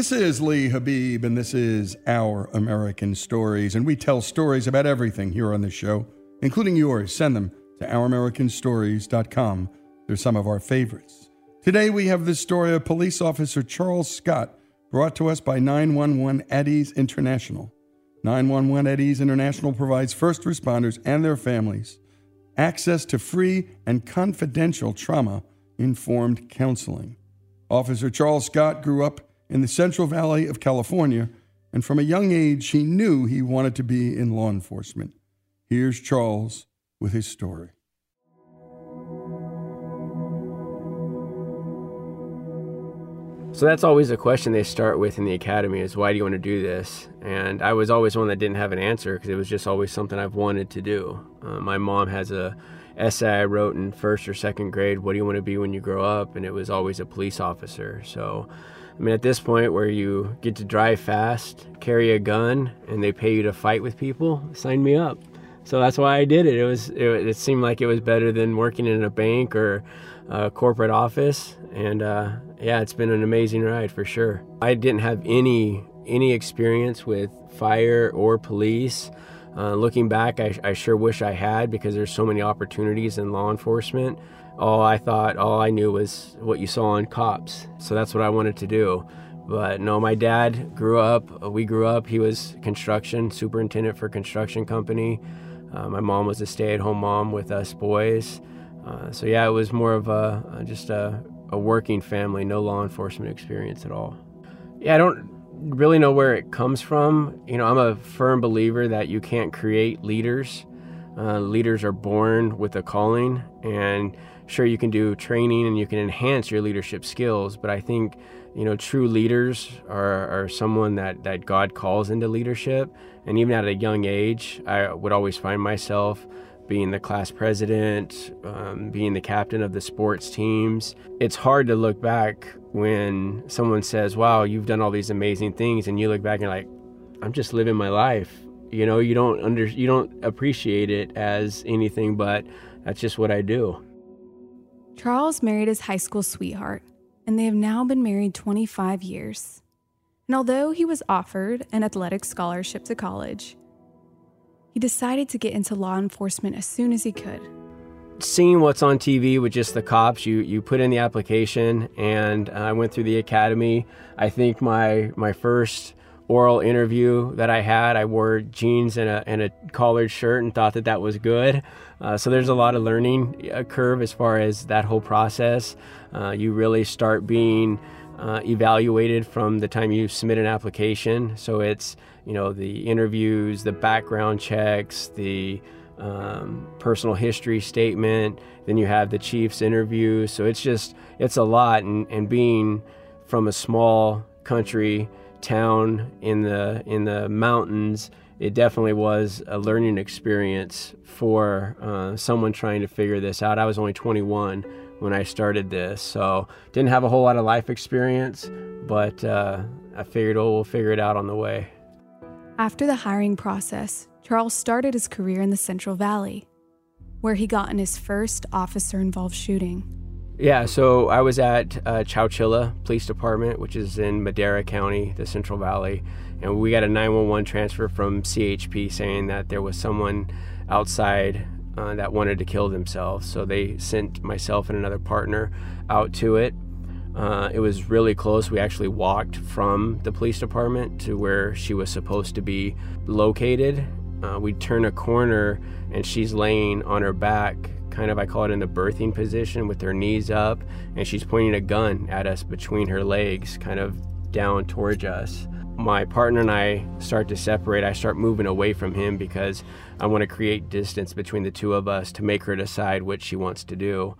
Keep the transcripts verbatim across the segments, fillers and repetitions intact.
This is Lee Habib, and this is Our American Stories, and we tell stories about everything here on this show, including yours. Send them to our american stories dot com. They're some of our favorites. Today we have the story of Police Officer Charles Scott, brought to us by nine one one Eddie's International. nine one one Eddie's International provides first responders and their families access to free and confidential trauma-informed counseling. Officer Charles Scott grew up in the Central Valley of California, and from a young age, he knew he wanted to be in law enforcement. Here's Charles with his story. So that's always a question they start with in the academy is, why do you want to do this? And I was always one that didn't have an answer because it was just always something I've wanted to do. Uh, my mom has a essay I wrote in first or second grade, what do you want to be when you grow up? And it was always a police officer. So, I mean, at this point where you get to drive fast, carry a gun, and they pay you to fight with people, sign me up. So that's why I did it. It was it, it seemed like it was better than working in a bank or a corporate office. And uh, yeah, it's been an amazing ride for sure. I didn't have any any experience with fire or police. Uh, looking back, I, I sure wish I had, because there's so many opportunities in law enforcement. All I thought, all I knew was what you saw on Cops. So that's what I wanted to do. But no, my dad grew up, we grew up, he was construction, superintendent for a construction company. Uh, my mom was a stay-at-home mom with us boys. Uh, so yeah, it was more of a just a, a working family, no law enforcement experience at all. Yeah, I don't really know where it comes from. You know, I'm a firm believer that you can't create leaders. Uh, leaders are born with a calling, and sure, you can do training and you can enhance your leadership skills, but I think, you know, true leaders are, are someone that, that God calls into leadership. And even at a young age, I would always find myself being the class president, um, being the captain of the sports teams. It's hard to look back when someone says, wow, you've done all these amazing things, and you look back and you're like, I'm just living my life. You know, you don't under, you don't appreciate it as anything, but that's just what I do. Charles married his high school sweetheart, and they have now been married twenty-five years. And although he was offered an athletic scholarship to college, he decided to get into law enforcement as soon as he could. Seeing what's on T V with just the cops, you, you put in the application, and I went through the academy. I think my my first oral interview that I had, I wore jeans and a, and a collared shirt and thought that that was good. Uh, so there's a lot of learning curve as far as that whole process. Uh, you really start being uh, evaluated from the time you submit an application. So it's, you know, the interviews, the background checks, the um, personal history statement, then you have the chief's interview. So it's just, it's a lot. And, and being from a small country town in the in the mountains, it definitely was a learning experience for uh, someone trying to figure this out. I was only twenty-one when I started this, so didn't have a whole lot of life experience, but uh, I figured, oh, we'll figure it out on the way. After the hiring process, Charles started his career in the Central Valley, where he got in his first officer-involved shooting. Yeah, so I was at uh, Chowchilla Police Department, which is in Madera County, the Central Valley, and we got a nine one one transfer from C H P saying that there was someone outside uh, that wanted to kill themselves. So they sent myself and another partner out to it. Uh, it was really close. We actually walked from the police department to where she was supposed to be located. Uh, we turn a corner and she's laying on her back, kind of, I call it in the birthing position, with her knees up, and she's pointing a gun at us between her legs, kind of down towards us. My partner and I start to separate. I start moving away from him because I want to create distance between the two of us to make her decide what she wants to do.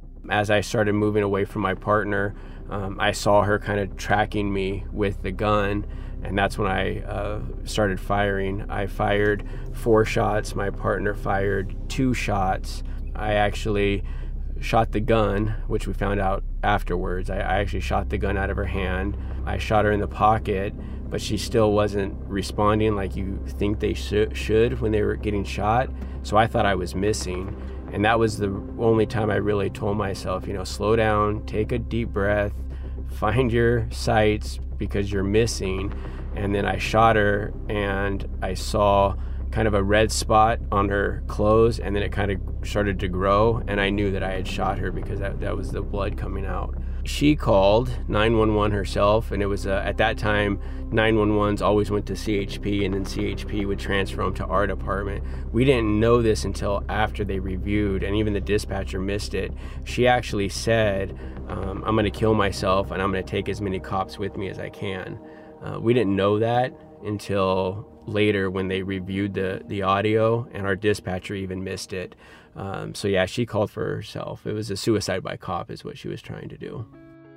As I started moving away from my partner, um, I saw her kind of tracking me with the gun, and that's when I uh, started firing. I fired four shots. My partner fired two shots. I actually shot the gun, which we found out afterwards. I, I actually shot the gun out of her hand. I shot her in the pocket, but she still wasn't responding like you think they sh- should when they were getting shot. So I thought I was missing. And that was the only time I really told myself, you know, slow down, take a deep breath, find your sights, because you're missing. And then I shot her, and I saw kind of a red spot on her clothes, and then it kind of started to grow, and I knew that I had shot her because that, that was the blood coming out. She called nine one one herself, and it was, uh, at that time, nine one ones always went to C H P, and then C H P would transfer them to our department. We didn't know this until after they reviewed, and even the dispatcher missed it. She actually said, um, I'm gonna kill myself, and I'm gonna take as many cops with me as I can. Uh, we didn't know that until later when they reviewed the, the audio, and our dispatcher even missed it. Um, so yeah, she called for herself. It was a suicide by cop is what she was trying to do.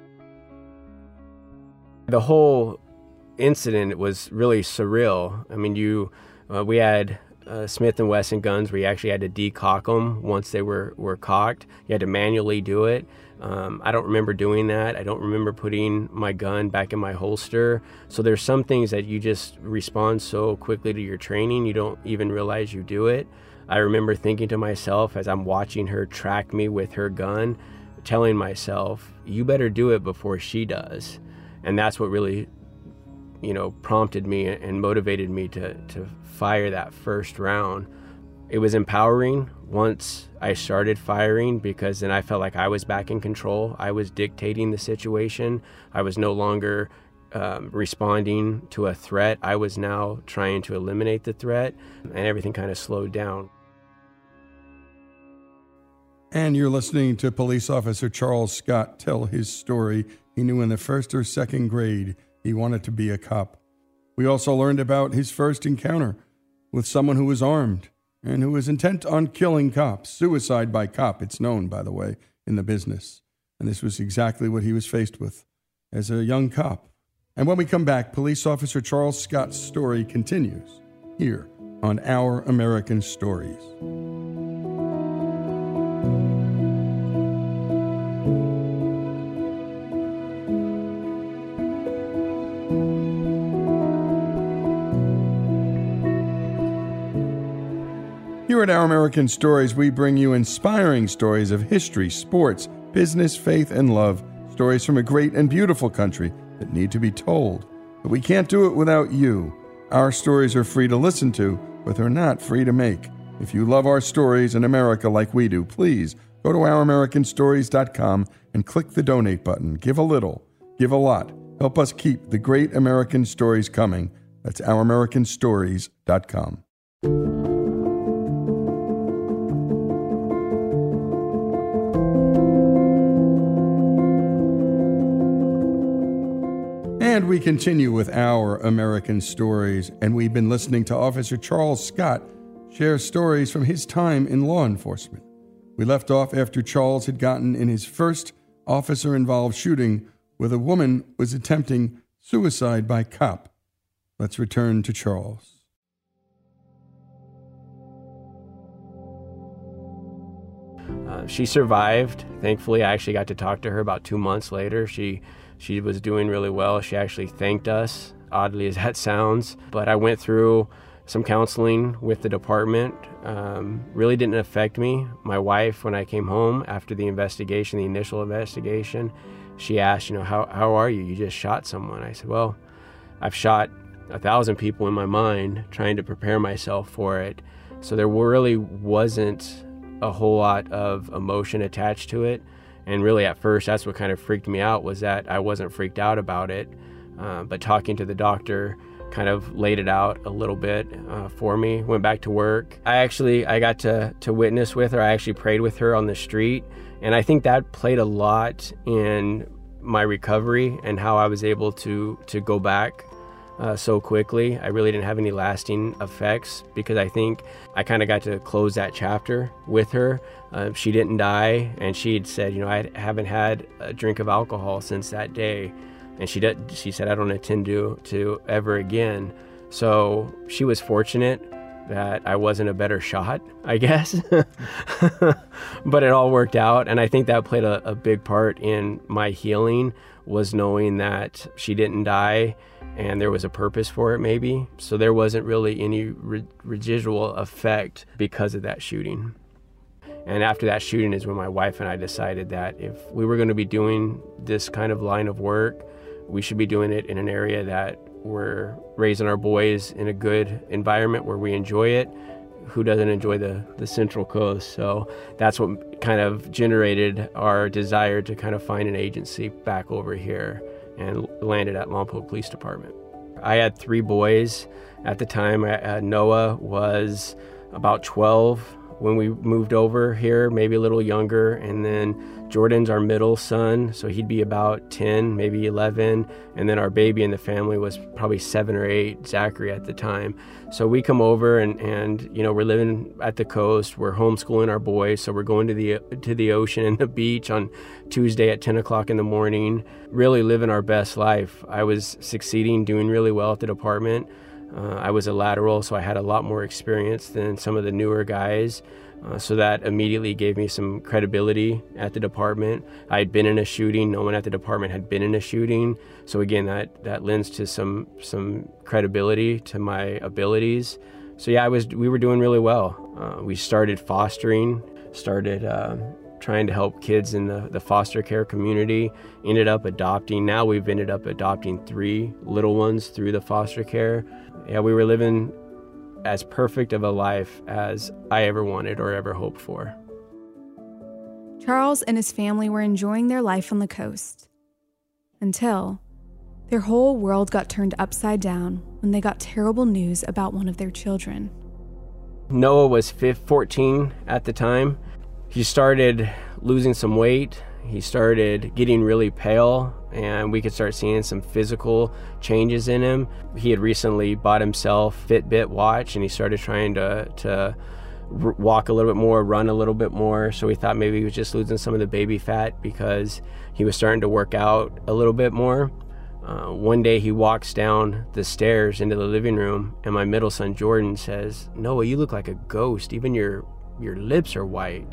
The whole incident was really surreal. I mean, you, uh, we had uh, Smith and Wesson guns where you actually had to decock them once they were, were cocked. You had to manually do it. Um, I don't remember doing that. I don't remember putting my gun back in my holster. So there's some things that you just respond so quickly to your training, you don't even realize you do it. I remember thinking to myself as I'm watching her track me with her gun, telling myself, you better do it before she does. And that's what really, you know, prompted me and motivated me to, to fire that first round. It was empowering once I started firing, because then I felt like I was back in control. I was dictating the situation. I was no longer um, responding to a threat. I was now trying to eliminate the threat, and everything kind of slowed down. And you're listening to Police Officer Charles Scott tell his story. He knew in the first or second grade he wanted to be a cop. We also learned about his first encounter with someone who was armed and who was intent on killing cops. Suicide by cop, it's known, by the way, in the business. And this was exactly what he was faced with as a young cop. And when we come back, Police Officer Charles Scott's story continues here on Our American Stories. Here at Our American Stories, we bring you inspiring stories of history, sports, business, faith, and love. Stories from a great and beautiful country that need to be told. But we can't do it without you. Our stories are free to listen to, but they're not free to make. If you love our stories in America like we do, please go to our american stories dot com and click the donate button. Give a little, give a lot. Help us keep the great American stories coming. That's our american stories dot com. And we continue with Our American Stories, and we've been listening to Officer Charles Scott share stories from his time in law enforcement. We left off after Charles had gotten in his first officer-involved shooting where the woman was attempting suicide by cop. Let's return to Charles. Uh, she survived. Thankfully, I actually got to talk to her about two months later. She she was doing really well. She actually thanked us, oddly as that sounds. But I went through some counseling with the department. Um, really didn't affect me. My wife, when I came home after the investigation, the initial investigation, she asked, you know, how how are you? You just shot someone. I said, well, I've shot a thousand people in my mind trying to prepare myself for it. So there really wasn't a whole lot of emotion attached to it. And really at first, that's what kind of freaked me out, was that I wasn't freaked out about it. Uh, but talking to the doctor kind of laid it out a little bit uh, for me. Went back to work. I actually, I got to, to witness with her. I actually prayed with her on the street. And I think that played a lot in my recovery and how I was able to, to go back Uh, so quickly. I really didn't have any lasting effects because I think I kind of got to close that chapter with her. Uh, she didn't die, and she had said, you know, I haven't had a drink of alcohol since that day, and she did. She said, I don't intend to to ever again. So she was fortunate that I wasn't a better shot, I guess. But it all worked out, and I think that played a, a big part in my healing, was knowing that she didn't die and there was a purpose for it maybe. So there wasn't really any re- residual effect because of that shooting. And after that shooting is when my wife and I decided that if we were going to be doing this kind of line of work, we should be doing it in an area that we're raising our boys in a good environment where we enjoy it. Who doesn't enjoy the, the Central Coast? So that's what kind of generated our desire to kind of find an agency back over here, and landed at Lompoc Police Department. I had three boys at the time. Uh, Noah was about twelve when we moved over here, maybe a little younger, and then Jordan's our middle son, so he'd be about ten, maybe eleven, and then our baby in the family was probably seven or eight, Zachary at the time. So we come over and, and you know, we're living at the coast, we're homeschooling our boys, so we're going to the to the ocean and the beach on Tuesday at ten o'clock in the morning, really living our best life. I was succeeding, doing really well at the department. Uh, I was a lateral, so I had a lot more experience than some of the newer guys. Uh, so that immediately gave me some credibility at the department. I had been in a shooting. No one at the department had been in a shooting. So again, that, that lends to some some credibility to my abilities. So yeah, I was we were doing really well. Uh, we started fostering, started uh, trying to help kids in the, the foster care community, ended up adopting. Now we've ended up adopting three little ones through the foster care. Yeah, we were living as perfect of a life as I ever wanted or ever hoped for. Charles and his family were enjoying their life on the coast until their whole world got turned upside down when they got terrible news about one of their children. Noah was fourteen at the time. He started losing some weight. He started getting really pale, and we could start seeing some physical changes in him. He had recently bought himself a Fitbit watch, and he started trying to, to walk a little bit more, run a little bit more. So we thought maybe he was just losing some of the baby fat because he was starting to work out a little bit more. Uh, one day he walks down the stairs into the living room, and my middle son Jordan says, "Noah, you look like a ghost. Even your your lips are white."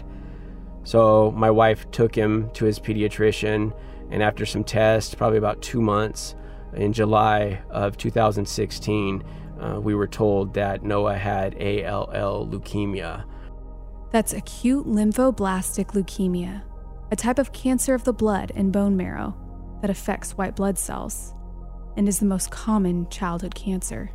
So my wife took him to his pediatrician, and after some tests, probably about two months, in July of two thousand sixteen, uh, we were told that Noah had A L L leukemia. That's acute lymphoblastic leukemia, a type of cancer of the blood and bone marrow that affects white blood cells and is the most common childhood cancer.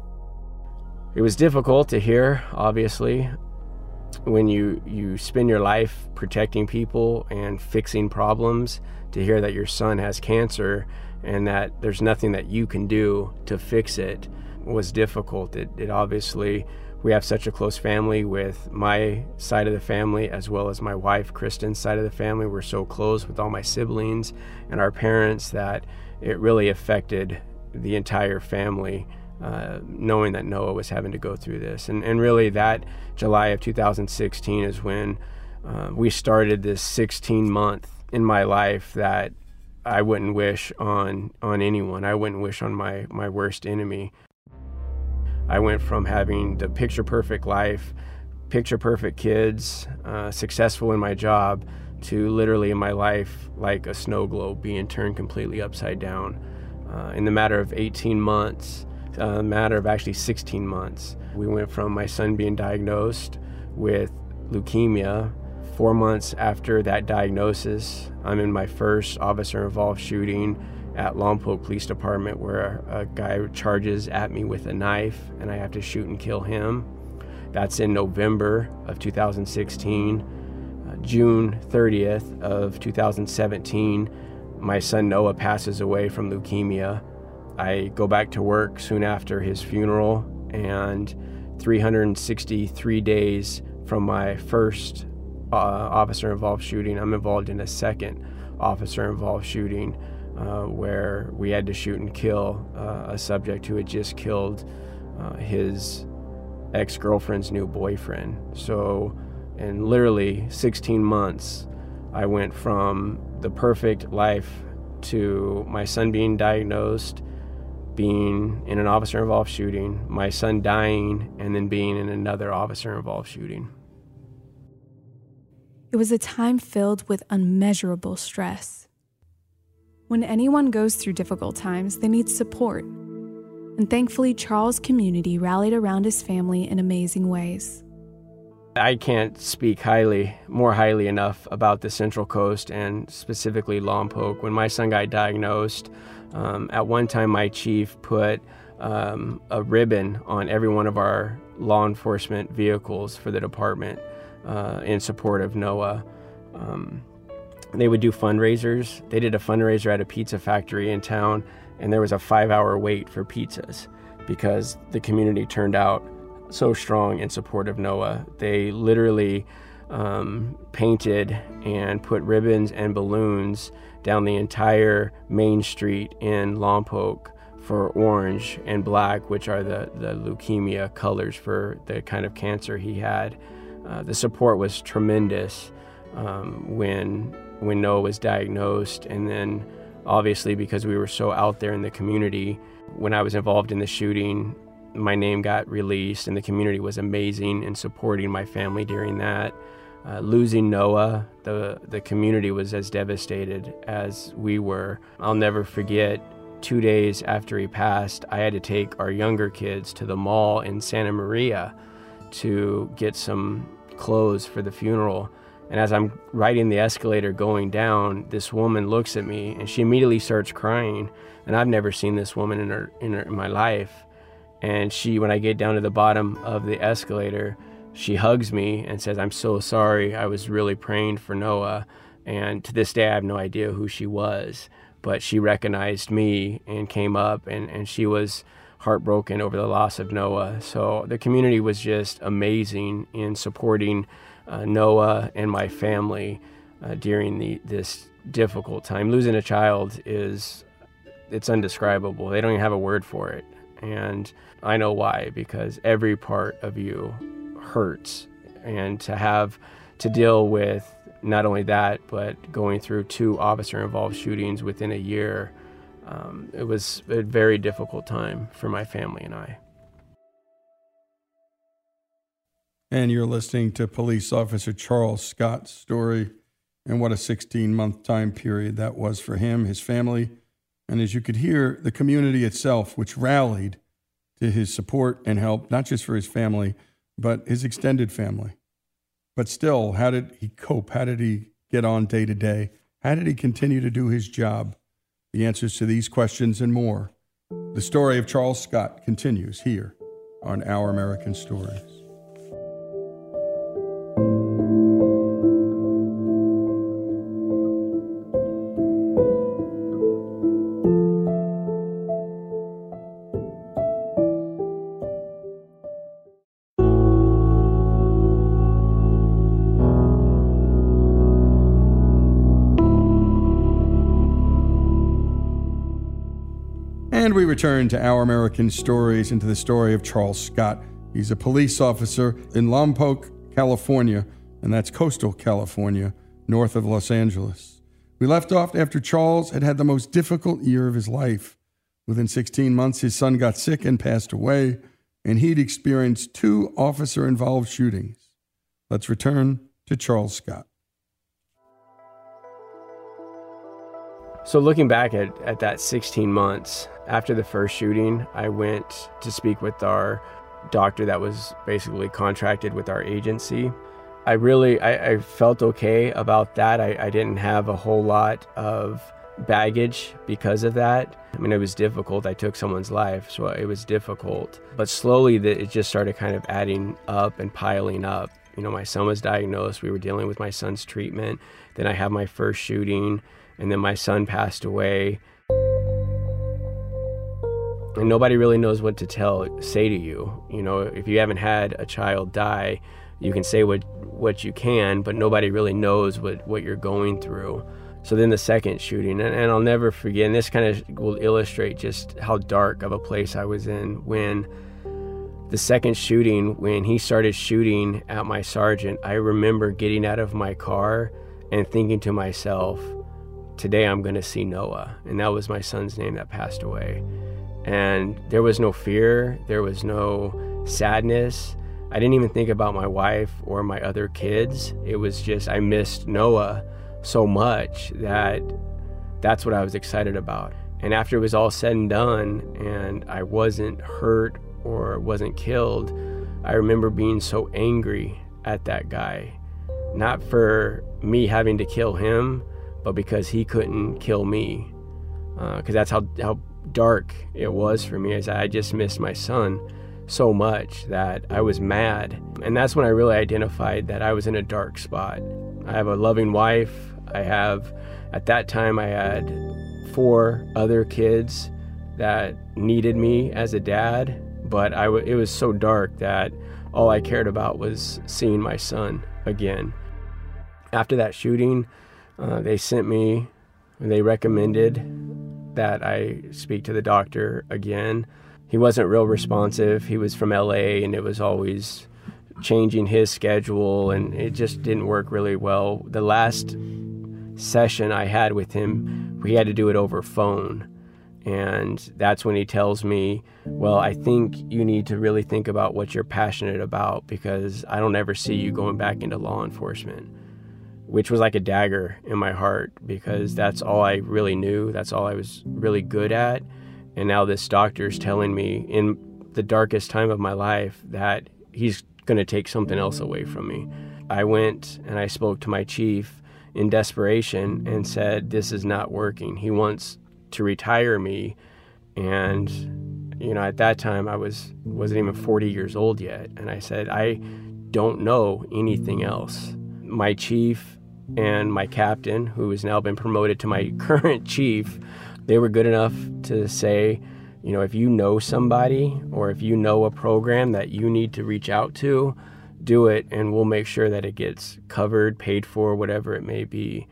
It was difficult to hear, obviously. When you, you spend your life protecting people and fixing problems, to hear that your son has cancer and that there's nothing that you can do to fix it was difficult. It, it obviously, we have such a close family with my side of the family as well as my wife, Kristen's side of the family. We're so close with all my siblings and our parents that it really affected the entire family. Uh, knowing that Noah was having to go through this. And, and really that July of two thousand sixteen is when uh, we started this sixteen month in my life that I wouldn't wish on on anyone. I wouldn't wish on my, my worst enemy. I went from having the picture perfect life, picture perfect kids, uh, successful in my job, to literally in my life like a snow globe being turned completely upside down. Uh, in the matter of eighteen months, a matter of actually sixteen months. We went from my son being diagnosed with leukemia. Four months after that diagnosis, I'm in my first officer-involved shooting at Lompoc Police Department, where a guy charges at me with a knife and I have to shoot and kill him. That's in November of two thousand sixteen. Uh, June thirtieth of two thousand seventeen, my son Noah passes away from leukemia. I go back to work soon after his funeral, and three hundred sixty-three days from my first uh, officer-involved shooting, I'm involved in a second officer-involved shooting uh, where we had to shoot and kill uh, a subject who had just killed uh, his ex-girlfriend's new boyfriend. So in literally sixteen months, I went from the perfect life to my son being diagnosed, being in an officer-involved shooting, my son dying, and then being in another officer-involved shooting. It was a time filled with unmeasurable stress. When anyone goes through difficult times, they need support. And thankfully, Charles' community rallied around his family in amazing ways. I can't speak highly, more highly enough about the Central Coast and specifically Lompoc. When my son got diagnosed, um, at one time my chief put um, a ribbon on every one of our law enforcement vehicles for the department uh, in support of Noah. Um, they would do fundraisers. They did a fundraiser at a pizza factory in town, and there was a five-hour wait for pizzas because the community turned out so strong in support of Noah. They literally um, painted and put ribbons and balloons down the entire main street in Lompoc for orange and black, which are the, the leukemia colors for the kind of cancer he had. Uh, the support was tremendous um, when when Noah was diagnosed, and then obviously because we were so out there in the community, when I was involved in the shooting, my name got released, and the community was amazing in supporting my family during that. Uh, losing Noah, the, the community was as devastated as we were. I'll never forget, two days after he passed, I had to take our younger kids to the mall in Santa Maria to get some clothes for the funeral. And as I'm riding the escalator going down, this woman looks at me, and she immediately starts crying. And I've never seen this woman in, her, in, her, in my life. And she, when I get down to the bottom of the escalator, she hugs me and says, "I'm so sorry. I was really praying for Noah." And to this day, I have no idea who she was. But she recognized me and came up, and, and she was heartbroken over the loss of Noah. So the community was just amazing in supporting uh, Noah and my family uh, during the, this difficult time. Losing a child is, it's indescribable. They don't even have a word for it. And I know why, because every part of you hurts. And to have to deal with not only that, but going through two officer-involved shootings within a year, um, it was a very difficult time for my family and I. And you're listening to Police Officer Charles Scott's story, and what a sixteen-month time period that was for him, his family, and as you could hear, the community itself, which rallied to his support and help, not just for his family, but his extended family. But still, how did he cope? How did he get on day to day? How did he continue to do his job? The answers to these questions and more. The story of Charles Scott continues here on Our American Stories. And we return to Our American Stories and to the story of Charles Scott. He's a police officer in Lompoc, California, and that's coastal California, north of Los Angeles. We left off after Charles had had the most difficult year of his life. Within sixteen months, his son got sick and passed away, and he'd experienced two officer-involved shootings. Let's return to Charles Scott. So looking back at, at that sixteen months, after the first shooting, I went to speak with our doctor that was basically contracted with our agency. I really, I, I felt okay about that. I, I didn't have a whole lot of baggage because of that. I mean, it was difficult. I took someone's life, so it was difficult. But slowly, the, it just started kind of adding up and piling up. You know, my son was diagnosed. We were dealing with my son's treatment. Then I had my first shooting, and then my son passed away. And nobody really knows what to tell, say to you. You know, if you haven't had a child die, you can say what, what you can, but nobody really knows what, what you're going through. So then the second shooting, and, and I'll never forget, and this kind of will illustrate just how dark of a place I was in when the second shooting, when he started shooting at my sergeant, I remember getting out of my car and thinking to myself, today I'm going to see Noah. And that was my son's name that passed away. And there was no fear, there was no sadness. I didn't even think about my wife or my other kids. It was just, I missed Noah so much that that's what I was excited about. And after it was all said and done and I wasn't hurt or wasn't killed, I remember being so angry at that guy. Not for me having to kill him, but because he couldn't kill me. Because uh, that's how, how dark it was for me, as I just missed my son so much that I was mad. And that's when I really identified that I was in a dark spot. I have a loving wife. I have, at that time, I had four other kids that needed me as a dad, but I w- it was so dark that all I cared about was seeing my son again. After that shooting, uh, they sent me, they recommended that I speak to the doctor again. He wasn't real responsive. He was from L A, and it was always changing his schedule, and it just didn't work really well. The last session I had with him, we had to do it over phone. And that's when he tells me, well, I think you need to really think about what you're passionate about, because I don't ever see you going back into law enforcement, which was like a dagger in my heart, because that's all I really knew. That's all I was really good at. And now this doctor's telling me in the darkest time of my life that he's going to take something else away from me. I went and I spoke to my chief in desperation and said, this is not working. He wants to retire me. And, you know, at that time I was, wasn't even forty years old yet. And I said, I don't know anything else. My chief and my captain, who has now been promoted to my current chief, they were good enough to say, you know, if you know somebody or if you know a program that you need to reach out to, do it, and we'll make sure that it gets covered, paid for, whatever it may be.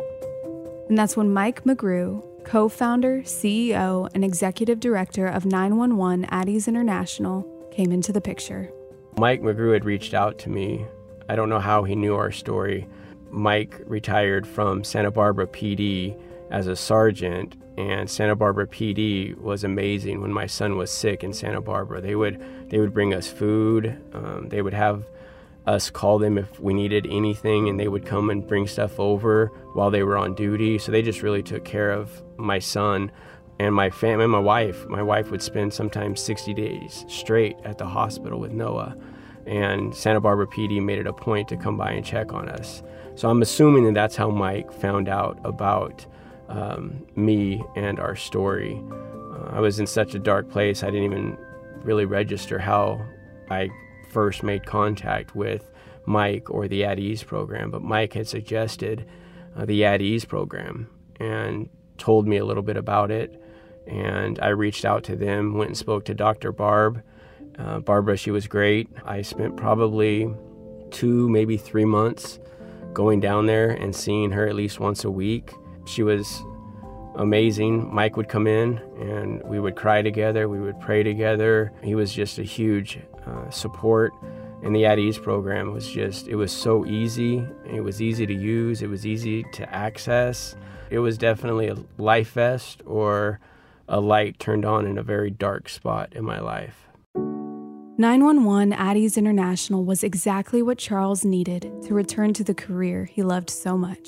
And that's when Mike McGrew, co-founder, C E O, and executive director of nine one one Addies International, came into the picture. Mike McGrew had reached out to me. I don't know how he knew our story. Mike retired from Santa Barbara P D as a sergeant, and Santa Barbara P D was amazing. When my son was sick in Santa Barbara, they would they would bring us food. Um, they would have us call them if we needed anything, and they would come and bring stuff over while they were on duty. So they just really took care of my son and my family and my wife. My wife would spend sometimes sixty days straight at the hospital with Noah, and Santa Barbara P D made it a point to come by and check on us. So I'm assuming that that's how Mike found out about um, me and our story. Uh, I was in such a dark place, I didn't even really register how I first made contact with Mike or the At Ease program, but Mike had suggested uh, the At Ease program and told me a little bit about it, and I reached out to them, went and spoke to Doctor Barb. Uh, Barbara, she was great. I spent probably two, maybe three months going down there and seeing her at least once a week. She was amazing. Mike would come in and we would cry together, we would pray together. He was just a huge uh, support. And the At Ease program was just, it was so easy. It was easy to use. It was easy to access. It was definitely a life vest or a light turned on in a very dark spot in my life. nine one one Addies International was exactly what Charles needed to return to the career he loved so much.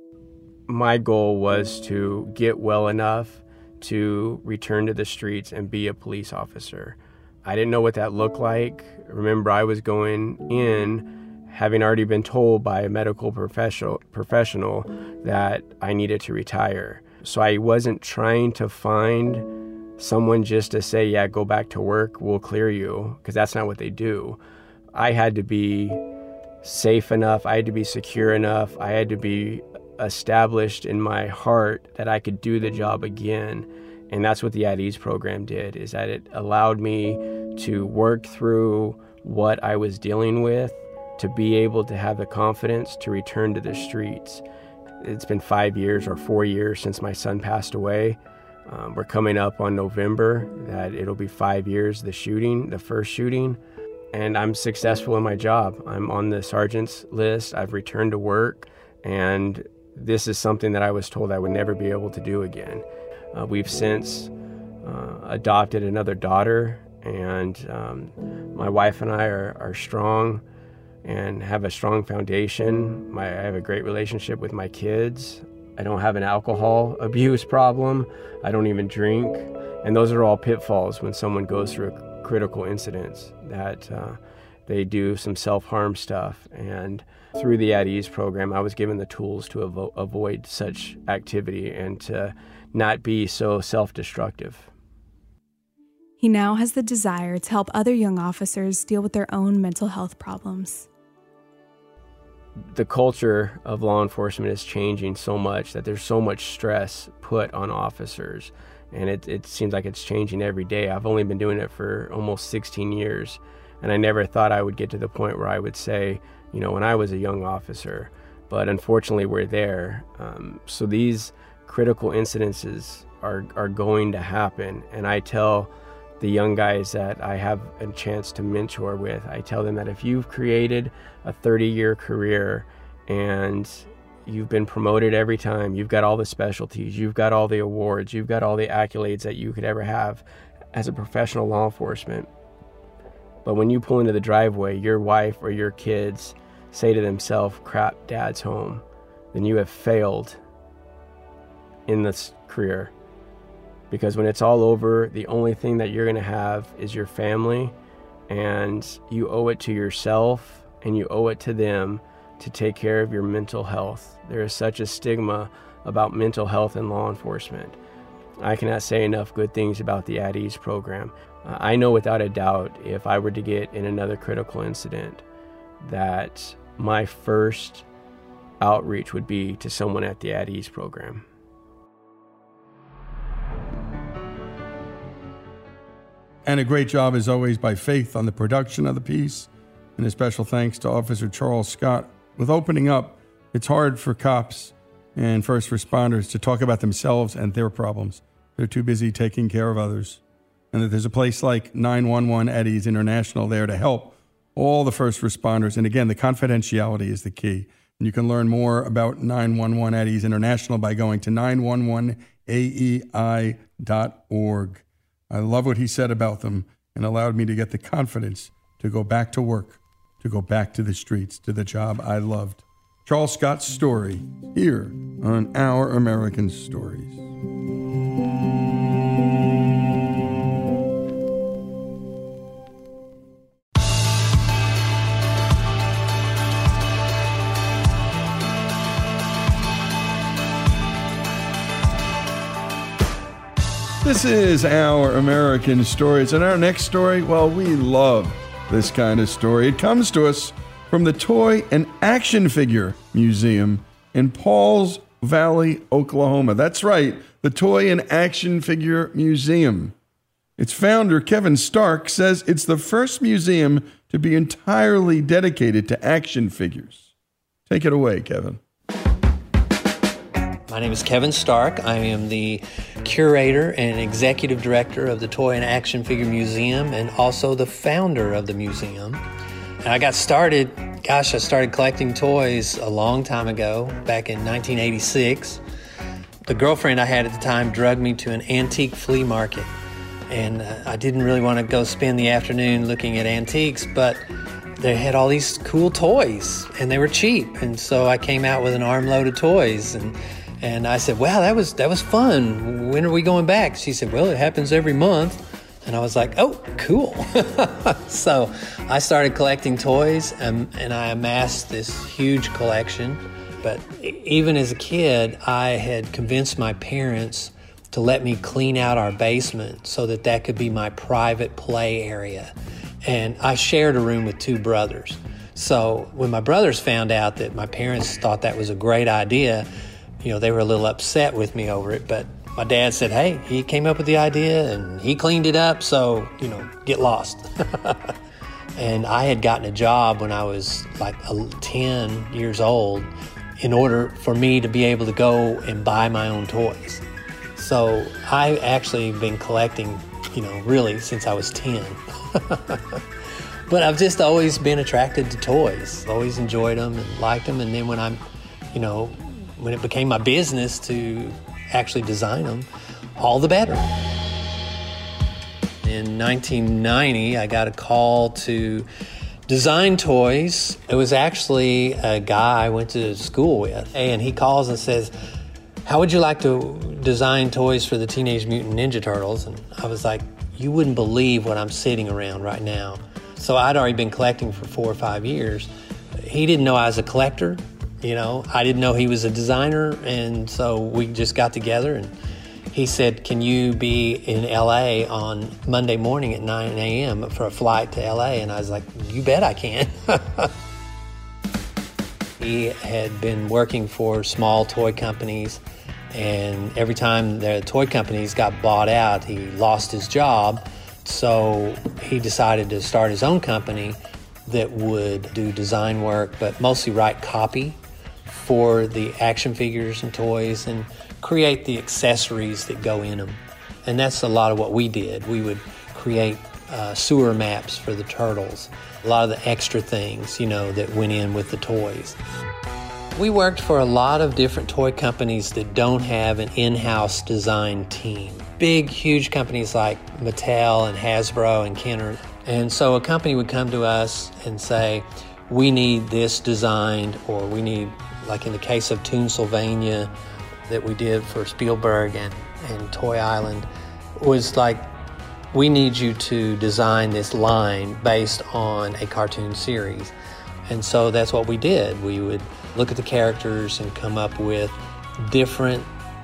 My goal was to get well enough to return to the streets and be a police officer. I didn't know what that looked like. Remember, I was going in having already been told by a medical professional professional that I needed to retire. So I wasn't trying to find someone just to say, yeah, go back to work, we'll clear you, because that's not what they do. I had to be safe enough, I had to be secure enough, I had to be established in my heart that I could do the job again. And that's what the At Ease program did, is that it allowed me to work through what I was dealing with, to be able to have the confidence to return to the streets. It's been five years or four years since my son passed away. Um, we're coming up on November that it'll be five years, the shooting, the first shooting, and I'm successful in my job. I'm on the sergeant's list. I've returned to work, and this is something that I was told I would never be able to do again. Uh, we've since uh, adopted another daughter, and um, my wife and I are, are strong and have a strong foundation. My, I have a great relationship with my kids. I don't have an alcohol abuse problem. I don't even drink. And those are all pitfalls when someone goes through a critical incident, that uh, they do some self-harm stuff. And through the At Ease program, I was given the tools to avo- avoid such activity and to not be so self-destructive. He now has the desire to help other young officers deal with their own mental health problems. The culture of law enforcement is changing so much that there's so much stress put on officers, and it, it seems like it's changing every day. I've only been doing it for almost sixteen years, and I never thought I would get to the point where I would say, you know, when I was a young officer, but unfortunately we're there. Um, so these critical incidences are, are going to happen, and I tell the young guys that I have a chance to mentor with, I tell them that if you've created a thirty-year career and you've been promoted every time, you've got all the specialties, you've got all the awards, you've got all the accolades that you could ever have as a professional law enforcement, but when you pull into the driveway, your wife or your kids say to themselves, crap, dad's home, then you have failed in this career. Because when it's all over, the only thing that you're going to have is your family, and you owe it to yourself and you owe it to them to take care of your mental health. There is such a stigma about mental health in law enforcement. I cannot say enough good things about the At Ease program. Uh, I know without a doubt, if I were to get in another critical incident, that my first outreach would be to someone at the At Ease program. And a great job, as always, by Faith on the production of the piece. And a special thanks to Officer Charles Scott. With opening up, it's hard for cops and first responders to talk about themselves and their problems. They're too busy taking care of others. And that there's a place like nine one one At Ease International there to help all the first responders. And again, the confidentiality is the key. And you can learn more about nine one one At Ease International by going to nine one one A E I dot org. I love what he said about them and allowed me to get the confidence to go back to work, to go back to the streets, to the job I loved. Charles Scott's story here on Our American Stories. This is Our American Stories, and our next story, well, we love this kind of story. It comes to us from the Toy and Action Figure Museum in Pauls Valley, Oklahoma. That's right, the Toy and Action Figure Museum. Its founder, Kevin Stark, says it's the first museum to be entirely dedicated to action figures. Take it away, Kevin. My name is Kevin Stark. I am the curator and executive director of the Toy and Action Figure Museum and also the founder of the museum. And I got started, gosh, I started collecting toys a long time ago, back in nineteen eighty-six. The girlfriend I had at the time drugged me to an antique flea market. And uh, I didn't really want to go spend the afternoon looking at antiques, but they had all these cool toys and they were cheap. And so I came out with an armload of toys, and And I said, wow, that was that was fun. When are we going back? She said, well, it happens every month. And I was like, oh, cool. So I started collecting toys, and, and I amassed this huge collection. But even as a kid, I had convinced my parents to let me clean out our basement so that that could be my private play area. And I shared a room with two brothers. So when my brothers found out that my parents thought that was a great idea, you know, they were a little upset with me over it, but my dad said, hey, he came up with the idea and he cleaned it up, so, you know, get lost. And I had gotten a job when I was like ten years old in order for me to be able to go and buy my own toys. So I actually been collecting, you know, really since I was ten. But I've just always been attracted to toys, always enjoyed them and liked them. And then when I'm, you know, when it became my business to actually design them, all the better. In nineteen ninety, I got a call to design toys. It was actually a guy I went to school with, and he calls and says, how would you like to design toys for the Teenage Mutant Ninja Turtles? And I was like, you wouldn't believe what I'm sitting around right now. So I'd already been collecting for four or five years. He didn't know I was a collector, you know. I didn't know he was a designer, and so we just got together, and he said, can you be in L A on Monday morning at nine a.m. for a flight to L A? And I was like, you bet I can. He had been working for small toy companies, and every time the toy companies got bought out, he lost his job. So he decided to start his own company that would do design work, but mostly write copy for the action figures and toys and create the accessories that go in them. And that's a lot of what we did. We would create uh, sewer maps for the turtles, a lot of the extra things, you know, that went in with the toys. We worked for a lot of different toy companies that don't have an in-house design team. Big, huge companies like Mattel and Hasbro and Kenner. And so a company would come to us and say, we need this designed, or we need, like in the case of Toonsylvania that we did for Spielberg and, and Toy Island, was like, we need you to design this line based on a cartoon series. And so that's what we did. We would look at the characters and come up with different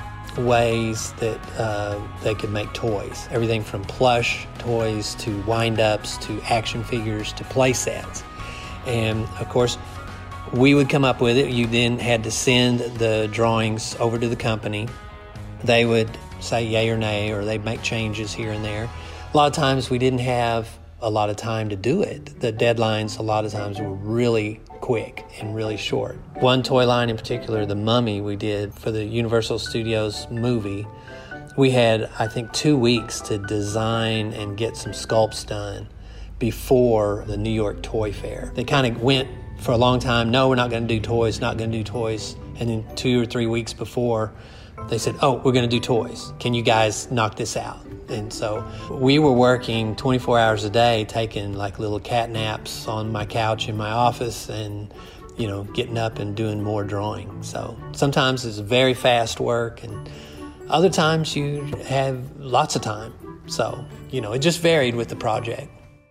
ways that uh, they could make toys. Everything from plush toys to wind-ups to action figures to play sets. And of course, we would come up with it. You then had to send the drawings over to the company. They would say yay or nay, or they'd make changes here and there. A lot of times we didn't have a lot of time to do it. The deadlines a lot of times were really quick and really short. One toy line in particular, the Mummy, we did for the Universal Studios movie. We had, I think, two weeks to design and get some sculpts done before the New York Toy Fair. They kind of went for a long time, no, we're not going to do toys, not going to do toys. And then two or three weeks before, they said, oh, we're going to do toys. Can you guys knock this out? And so we were working twenty-four hours a day, taking like little cat naps on my couch in my office and, you know, getting up and doing more drawing. So sometimes it's very fast work, and other times you have lots of time. So, you know, it just varied with the project.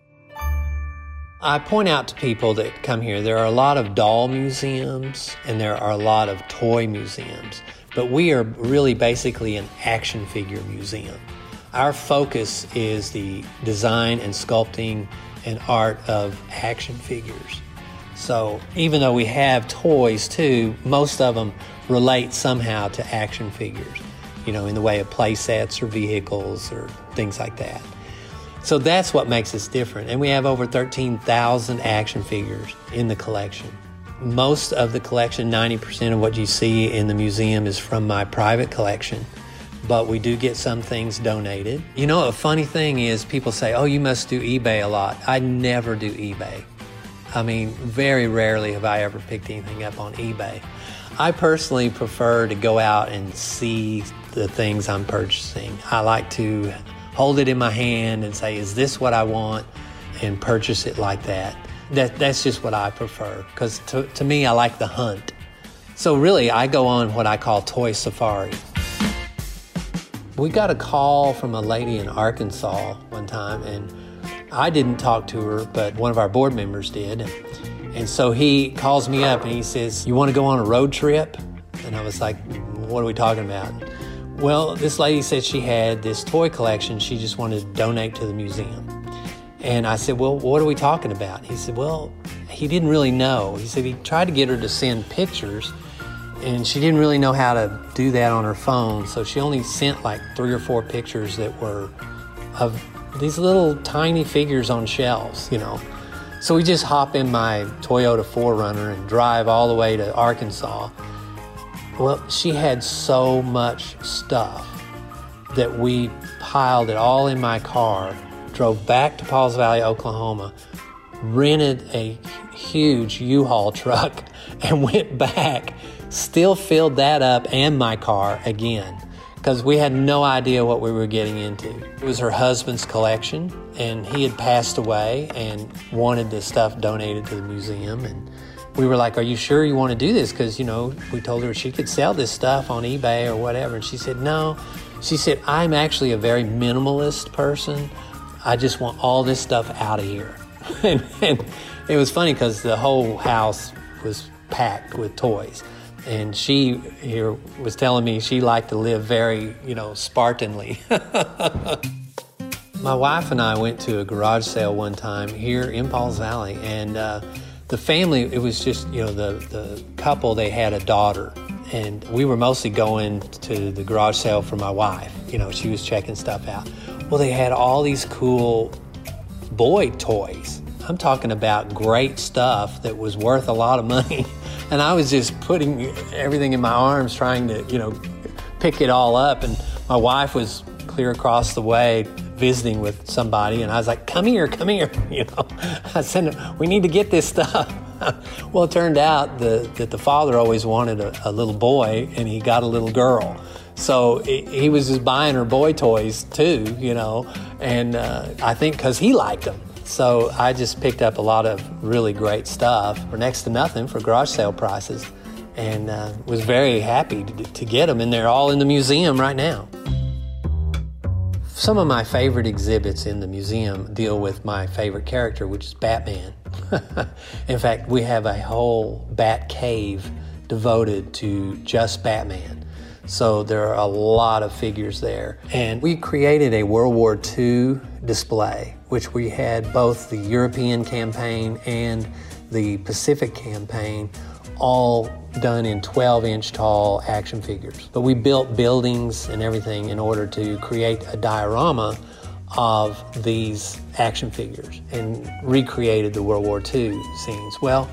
I point out to people that come here, there are a lot of doll museums and there are a lot of toy museums, but we are really basically an action figure museum. Our focus is the design and sculpting and art of action figures. So even though we have toys too, most of them relate somehow to action figures, you know, in the way of play sets or vehicles or things like that. So that's what makes us different. And we have over thirteen thousand action figures in the collection. Most of the collection, ninety percent of what you see in the museum is from my private collection, but we do get some things donated. You know, a funny thing is people say, oh, you must do eBay a lot. I never do eBay. I mean, very rarely have I ever picked anything up on eBay. I personally prefer to go out and see the things I'm purchasing. I like to hold it in my hand and say, is this what I want? And purchase it like that. That that's just what I prefer, because to, to me, I like the hunt. So really, I go on what I call toy safari. We got a call from a lady in Arkansas one time, and I didn't talk to her, but one of our board members did. And so he calls me up and he says, you want to go on a road trip? And I was like, what are we talking about? Well, this lady said she had this toy collection she just wanted to donate to the museum. And I said, well, what are we talking about? He said, well, he didn't really know. He said he tried to get her to send pictures, and she didn't really know how to do that on her phone. So she only sent like three or four pictures that were of these little tiny figures on shelves, you know. So we just hop in my Toyota four runner and drive all the way to Arkansas. Well, she had so much stuff that we piled it all in my car, drove back to Pauls Valley, Oklahoma, rented a huge U-Haul truck, and went back, still filled that up and my car again, because we had no idea what we were getting into. It was her husband's collection, and he had passed away and wanted the stuff donated to the museum. And we were like, are you sure you want to do this? Because, you know, we told her she could sell this stuff on eBay or whatever. And she said, no. She said, I'm actually a very minimalist person. I just want all this stuff out of here. and, and it was funny because the whole house was packed with toys. And she here was telling me she liked to live very, you know, Spartanly. My wife and I went to a garage sale one time here in Pauls Valley, and uh, the family, it was just, you know, the, the couple, they had a daughter. And we were mostly going to the garage sale for my wife. You know, she was checking stuff out. Well, they had all these cool boy toys. I'm talking about great stuff that was worth a lot of money. And I was just putting everything in my arms, trying to, you know, pick it all up. And my wife was clear across the way visiting with somebody. And I was like, come here, come here. You know, I said, we need to get this stuff. Well, it turned out the, that the father always wanted a, a little boy, and he got a little girl. So it, he was just buying her boy toys too, you know, and uh, I think because he liked them. So I just picked up a lot of really great stuff for next to nothing for garage sale prices, and uh, was very happy to, to get them, and they're all in the museum right now. Some of my favorite exhibits in the museum deal with my favorite character, which is Batman. In fact, we have a whole Bat Cave devoted to just Batman. So there are a lot of figures there. And we created a World War Two display, which we had both the European campaign and the Pacific campaign all done in twelve inch tall action figures. But we built buildings and everything in order to create a diorama of these action figures and recreated the World War Two scenes. Well,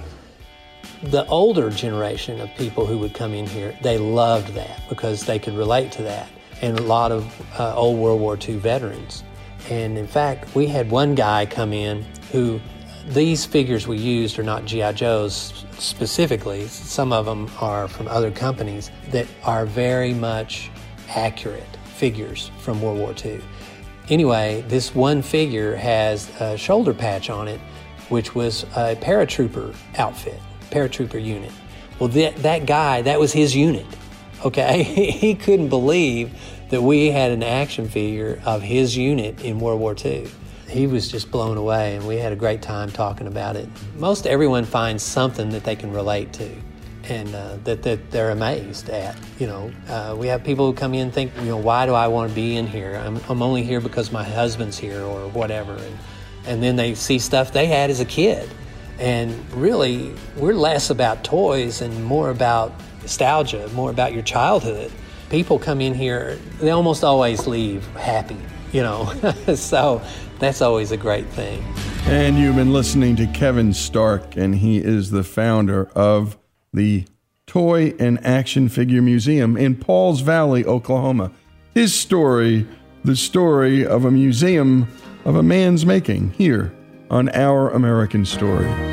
the older generation of people who would come in here, they loved that because they could relate to that, and a lot of uh, old World War Two veterans. And in fact, we had one guy come in who, these figures we used are not G I Joes specifically. Some of them are from other companies that are very much accurate figures from World War Two. Anyway, this one figure has a shoulder patch on it, which was a paratrooper outfit, paratrooper unit. Well, that, that guy, that was his unit, okay? He couldn't believe that we had an action figure of his unit in World War Two. He was just blown away, and we had a great time talking about it. Most everyone finds something that they can relate to, and uh, that, that they're amazed at. You know, uh, we have people who come in and think, you know, why do I want to be in here? I'm, I'm only here because my husband's here or whatever. And, and then they see stuff they had as a kid. And really, we're less about toys and more about nostalgia, more about your childhood. People come in here, they almost always leave happy, you know. So that's always a great thing. And you've been listening to Kevin Stark, and he is the founder of the Toy and Action Figure Museum in Pauls Valley, Oklahoma. His story, the story of a museum of a man's making, here on Our American Story.